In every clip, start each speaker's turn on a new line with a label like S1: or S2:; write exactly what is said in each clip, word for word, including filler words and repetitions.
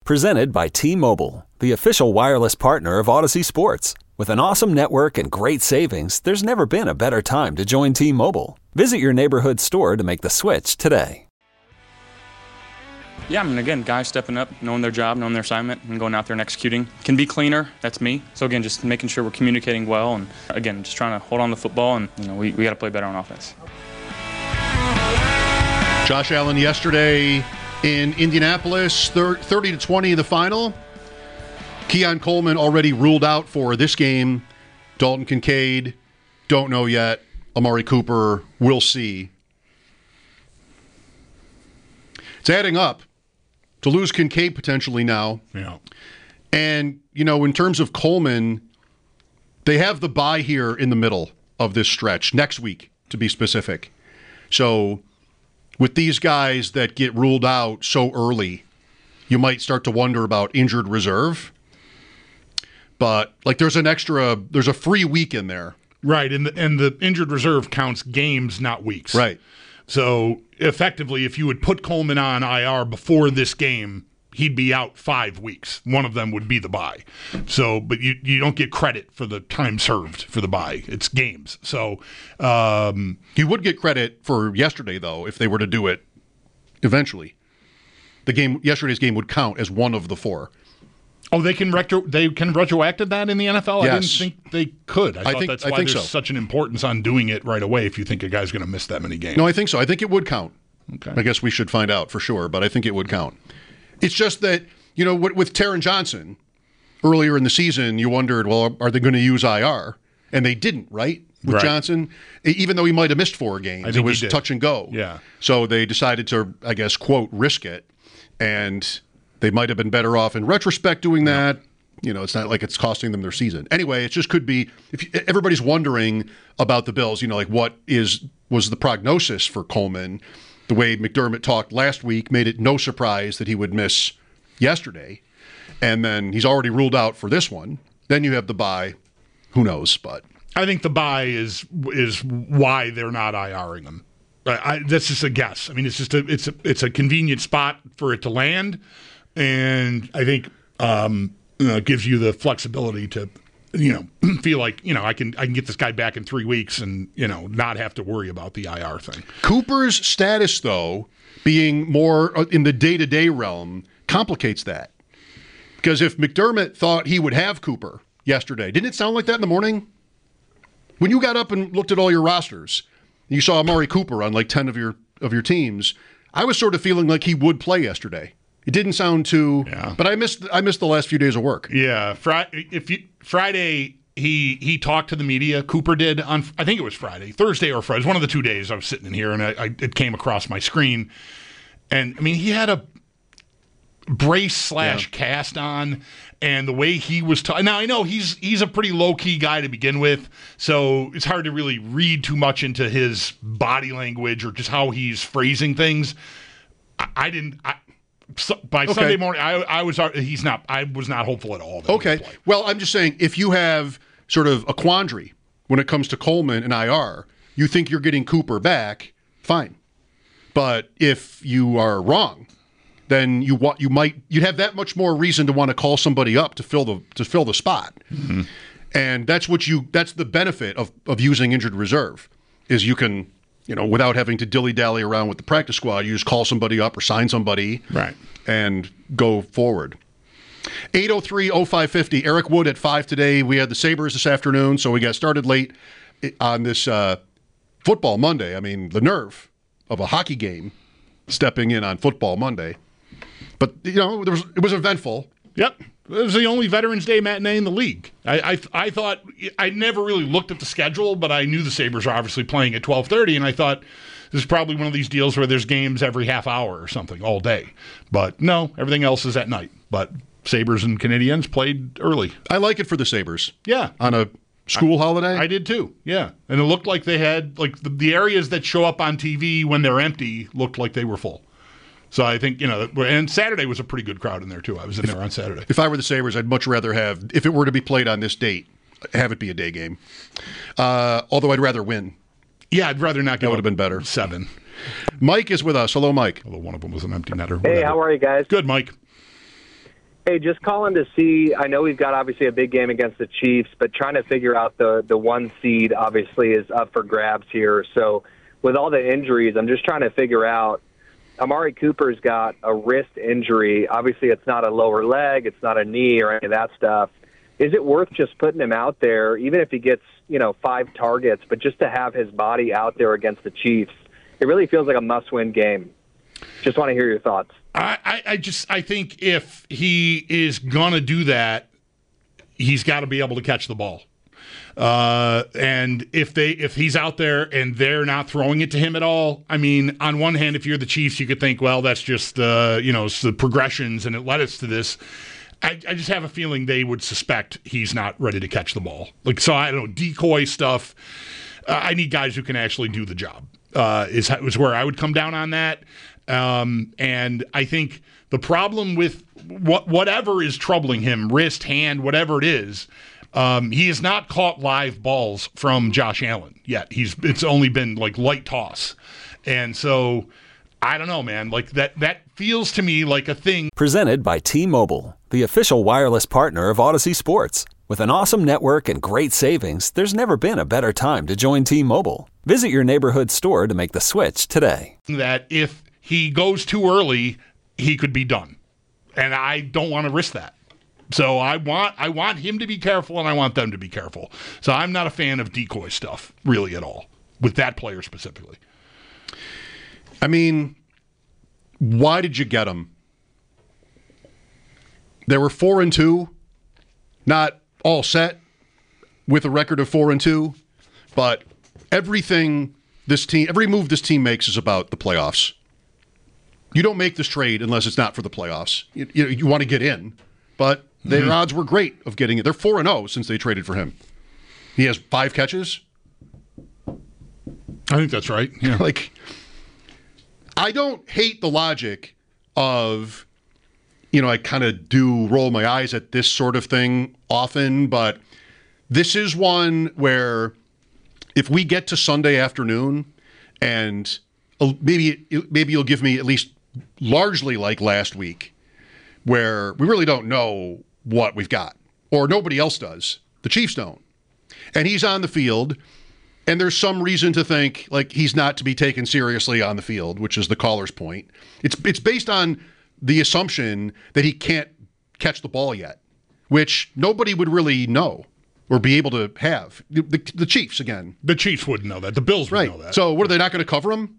S1: Presented by T-Mobile, the official wireless partner of Odyssey Sports. With an awesome network and great savings, there's never been a better time to join T-Mobile. Visit your neighborhood store to make the switch today.
S2: Yeah, I mean, again, guys stepping up, knowing their job, knowing their assignment, and going out there and executing. Can be cleaner, that's me. So again, just making sure we're communicating well, and again, just trying to hold on to the football, and you know, we, we got to play better on offense.
S3: Josh Allen yesterday in Indianapolis, thirty to twenty the final. Keon Coleman already ruled out for this game. Dalton Kincaid, don't know yet. Amari Cooper, we'll see. It's adding up to lose Kincaid potentially now.
S4: Yeah.
S3: And, you know, in terms of Coleman, they have the bye here in the middle of this stretch, next week to be specific. So with these guys that get ruled out so early, you might start to wonder about injured reserve. But, like, there's an extra, there's a free week in there.
S4: Right, and the, and the injured reserve counts games, not weeks.
S3: Right.
S4: So, effectively, if you would put Coleman on I R before this game, he'd be out five weeks. One of them would be the bye. So, but you, you don't get credit for the time served for the bye. It's games. So, um,
S3: you would get credit for yesterday, though, if they were to do it eventually. The game, yesterday's game would count as one of the four.
S4: Oh, they can retro they can retroactive that in the N F L?
S3: Yes.
S4: I didn't think they could. I,
S3: I
S4: thought
S3: think,
S4: that's
S3: I
S4: why
S3: think
S4: there's
S3: so.
S4: such an importance on doing it right away if you think a guy's going to miss that many games.
S3: No, I think so. I think it would count.
S4: Okay.
S3: I guess we should find out for sure, but I think it would count. It's just that, you know, with, with Taron Johnson, earlier in the season, you wondered, well, are they going to use I R? And they didn't, right? With
S4: right.
S3: Johnson, even though he might have missed four games, it was touch and go.
S4: Yeah.
S3: So they decided to, I guess, quote, risk it. And they might have been better off in retrospect doing that. Yeah. You know, it's not like it's costing them their season. Anyway, it just could be, if you, everybody's wondering about the Bills, you know, like what is was the prognosis for Coleman. The way McDermott talked last week made it no surprise that he would miss yesterday. And then he's already ruled out for this one. Then you have the bye. Who knows? But
S4: I think the bye is is why they're not IRing him. I, I, that's just a guess. I mean, it's just a it's a it's a convenient spot for it to land, and I think um, you know, it gives you the flexibility to, you know, feel like, you know, I can I can get this guy back in three weeks and, you know, not have to worry about the I R thing.
S3: Cooper's status, though, being more in the day-to-day realm, complicates that. Because if McDermott thought he would have Cooper yesterday, didn't it sound like that in the morning? When you got up and looked at all your rosters, you saw Amari Cooper on like ten of your of your teams, I was sort of feeling like he would play yesterday. It didn't sound too,
S4: yeah.
S3: but I missed I missed the last few days of work.
S4: Yeah, Friday. If you Friday, he he talked to the media. Cooper did on I think it was Friday, Thursday or Friday. It was one of the two days I was sitting in here, and I, I it came across my screen, and I mean he had a brace slash
S3: yeah.
S4: cast on, and the way he was ta- now I know he's he's a pretty low key guy to begin with, so it's hard to really read too much into his body language or just how he's phrasing things. I, I didn't. I, So by
S3: okay.
S4: Sunday morning, I, I was he's not. I was not hopeful at all. That
S3: okay. Well, I'm just saying, if you have sort of a quandary when it comes to Coleman and I R, you think you're getting Cooper back, fine. But if you are wrong, then you want you might you'd have that much more reason to want to call somebody up to fill the to fill the spot.
S4: Mm-hmm.
S3: And that's what you that's the benefit of of using injured reserve is you can. You know, without having to dilly-dally around with the practice squad, you just call somebody up or sign somebody
S4: right.
S3: and go forward. eight oh three oh five fifty, Eric Wood at five today. We had the Sabres this afternoon, so we got started late on this uh, football Monday. I mean, the nerve of a hockey game stepping in on football Monday. But, you know, there was, it was eventful.
S4: Yep. It was the only Veterans Day matinee in the league. I, I I thought I never really looked at the schedule, but I knew the Sabres are obviously playing at twelve thirty, and I thought this is probably one of these deals where there's games every half hour or something all day. But no, everything else is at night. But Sabres and Canadiens played early.
S3: I like it for the Sabres.
S4: Yeah.
S3: On a school
S4: I,
S3: holiday?
S4: I did too, yeah. And it looked like they had, like, the, the areas that show up on T V when they're empty looked like they were full. So I think, you know, and Saturday was a pretty good crowd in there, too. I was in
S3: if,
S4: there on Saturday.
S3: If I were the Sabres, I'd much rather have, if it were to be played on this date, have it be a day game. Uh, although I'd rather win.
S4: Yeah, I'd rather not go.
S3: That would have been better.
S4: Seven.
S3: Mike is with us. Hello, Mike.
S4: Although one of them was an empty netter.
S5: Hey,
S4: whatever.
S5: how are you guys?
S4: Good, Mike.
S5: Hey, just calling to see, I know we've got obviously a big game against the Chiefs, but trying to figure out the, the one seed obviously is up for grabs here. So with all the injuries, I'm just trying to figure out, Amari Cooper's got a wrist injury. Obviously, it's not a lower leg, it's not a knee or any of that stuff. Is it worth just putting him out there, even if he gets, you know, five targets, but just to have his body out there against the Chiefs? It really feels like a must-win game. Just want to hear your thoughts.
S4: I, I just I think if he is gonna do that, he's got to be able to catch the ball. Uh, and if they if he's out there and they're not throwing it to him at all, I mean, on one hand, if you're the Chiefs, you could think, well, that's just uh, you know it's the progressions and it led us to this. I, I just have a feeling they would suspect he's not ready to catch the ball. Like so, I don't know, decoy stuff. Uh, I need guys who can actually do the job. Uh, is is where I would come down on that. Um, and I think the problem with what whatever is troubling him, wrist, hand, whatever it is, um, he has not caught live balls from Josh Allen yet. He's it's only been like light toss, and so I don't know, man. Like that that feels to me like a thing.
S1: Presented by T-Mobile, the official wireless partner of Odyssey Sports. With an awesome network and great savings, there's never been a better time to join T-Mobile. Visit your neighborhood store to make the switch today.
S4: That if he goes too early, he could be done. And I don't want to risk that. So I want I want him to be careful, and I want them to be careful. So I'm not a fan of decoy stuff, really, at all, with that player specifically.
S3: I mean, why did you get him? They were four and two, not all set with a record of four and two, but everything this team, every move this team makes is about the playoffs. You don't make this trade unless it's not for the playoffs. You, you, you want to get in, but their mm-hmm. odds were great of getting it. They're four and oh since they traded for him. He has five catches.
S4: I think that's right. Yeah.
S3: Like, I don't hate the logic of, you know, I kind of do roll my eyes at this sort of thing often, but this is one where if we get to Sunday afternoon and maybe maybe you'll give me at least largely like last week, where we really don't know what we've got, or nobody else does. The Chiefs don't. And he's on the field, and there's some reason to think like he's not to be taken seriously on the field, which is the caller's point. It's it's based on the assumption that he can't catch the ball yet, which nobody would really know or be able to have. The, the, the Chiefs, again.
S4: The Chiefs wouldn't know that. The Bills would
S3: right.
S4: know that.
S3: So what, are they not going to cover him?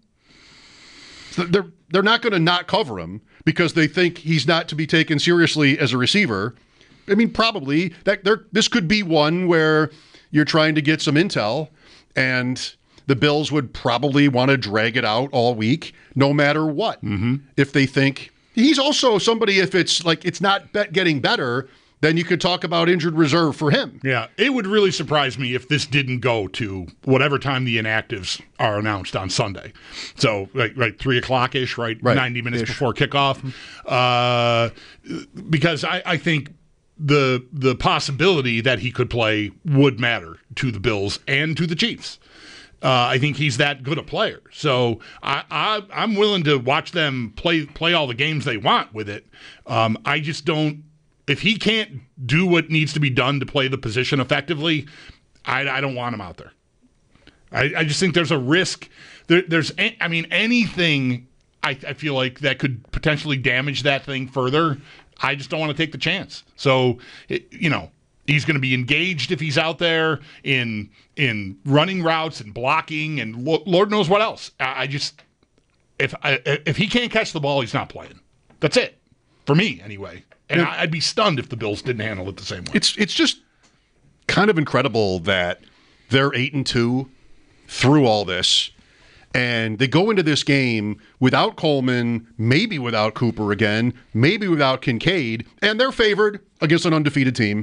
S3: They're they're not going to not cover him because they think he's not to be taken seriously as a receiver. I mean, probably that there this could be one where you're trying to get some intel, and the Bills would probably want to drag it out all week, no matter what.
S4: Mm-hmm.
S3: If they think he's also somebody, if it's like it's not bet getting better, then you could talk about injured reserve for him.
S4: Yeah, it would really surprise me if this didn't go to whatever time the inactives are announced on Sunday. So, right, right three o'clock-ish, right?
S3: right.
S4: ninety minutes
S3: Ish.
S4: before kickoff. Uh, because I, I think the the possibility that he could play would matter to the Bills and to the Chiefs. Uh, I think he's that good a player. So I, I, I'm willing to watch them play play all the games they want with it. Um, I just don't. If he can't do what needs to be done to play the position effectively, I, I don't want him out there. I, I just think there's a risk. There, there's, I mean, anything I, I feel like that could potentially damage that thing further. I just don't want to take the chance. So, it, you know, he's going to be engaged if he's out there in in running routes and blocking and lo- Lord knows what else. I, I just, if I, if he can't catch the ball, he's not playing. That's it for me, anyway. And yeah. I'd be stunned if the Bills didn't handle it the same way.
S3: It's it's just kind of incredible that they're eight and two through all this, and they go into this game without Coleman, maybe without Cooper again, maybe without Kincaid, and they're favored against an undefeated team.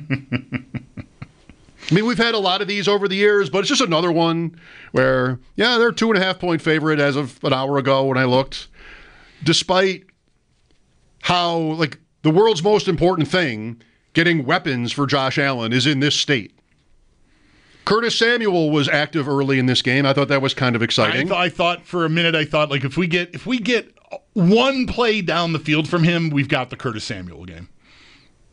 S3: I mean, we've had a lot of these over the years, but it's just another one where, yeah, they're a two and a half point favorite as of an hour ago when I looked, despite how, like, the world's most important thing, getting weapons for Josh Allen, is in this state. Curtis Samuel was active early in this game. I thought that was kind of exciting.
S4: I, th- I thought for a minute, I thought, like, if we get if we get one play down the field from him, we've got the Curtis Samuel game.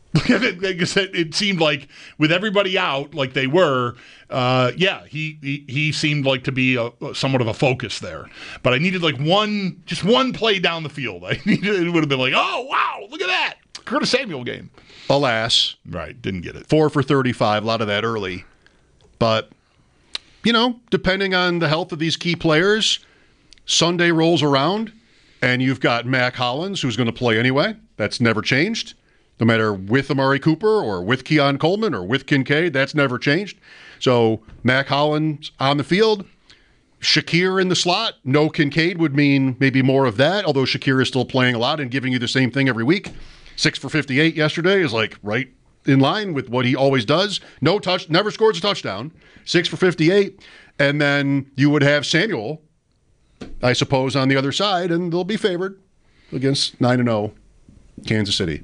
S4: Like I said, it seemed like with everybody out, like they were, uh, yeah, he, he he seemed like to be a, somewhat of a focus there. But I needed like one, just one play down the field. I needed, it would have been like, oh, wow, look at that. Curtis Samuel game.
S3: Alas.
S4: Right, didn't get it.
S3: Four for thirty-five, a lot of that early. But, you know, depending on the health of these key players, Sunday rolls around, and you've got Mac Hollins, who's going to play anyway. That's never changed. No matter with Amari Cooper or with Keon Coleman or with Kincaid, that's never changed. So Mac Hollins on the field, Shakir in the slot. No Kincaid would mean maybe more of that, although Shakir is still playing a lot and giving you the same thing every week. Six for fifty-eight yesterday is like right in line with what he always does. No touch, never scores a touchdown. Six for fifty-eight. And then you would have Samuel, I suppose, on the other side, and they'll be favored against nine and oh Kansas City.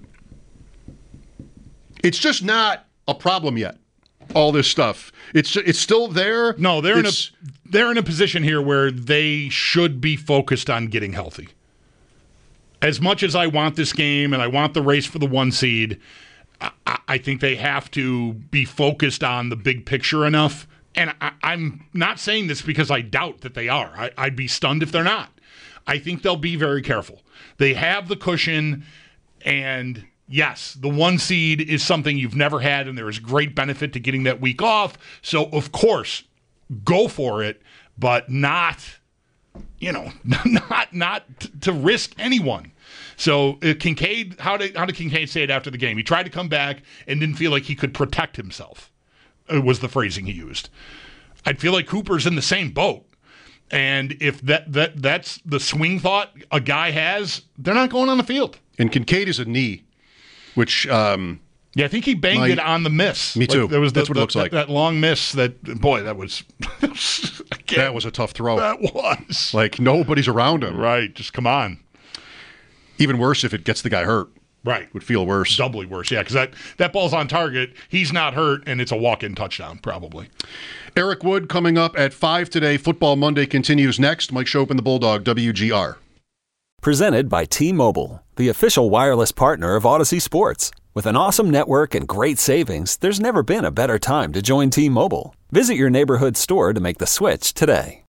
S3: It's just not a problem yet. All this stuff, it's it's still there.
S4: No, they're
S3: it's,
S4: in a they're in a position here where they should be focused on getting healthy. As much as I want this game and I want the race for the one seed, I, I think they have to be focused on the big picture enough. And I, I'm not saying this because I doubt that they are. I, I'd be stunned if they're not. I think they'll be very careful. They have the cushion, and yes, the one seed is something you've never had, and there is great benefit to getting that week off. So, of course, go for it, but not, you know, not not t- to risk anyone. So, uh, Kincaid, how did how did Kincaid say it after the game? He tried to come back and didn't feel like he could protect himself. It was the phrasing he used. I'd feel like Cooper's in the same boat. And if that that that's the swing thought a guy has, they're not going on the field.
S3: And Kincaid is a knee. Which, um,
S4: yeah, I think he banged
S3: my,
S4: it on the miss.
S3: Me too.
S4: Like there was the,
S3: That's what
S4: the,
S3: it looks
S4: that,
S3: like.
S4: That long miss. That boy, that was again,
S3: that was a tough throw.
S4: That was
S3: like nobody's around him.
S4: Right. Just come on.
S3: Even worse if it gets the guy hurt.
S4: Right.
S3: Would feel worse.
S4: Doubly worse. Yeah, because that that ball's on target. He's not hurt, and it's a walk-in touchdown probably.
S3: Eric Wood coming up at five today. Football Monday continues next. Mike Shope and the Bulldog, W G R.
S1: Presented by T-Mobile, the official wireless partner of Odyssey Sports. With an awesome network and great savings, there's never been a better time to join T-Mobile. Visit your neighborhood store to make the switch today.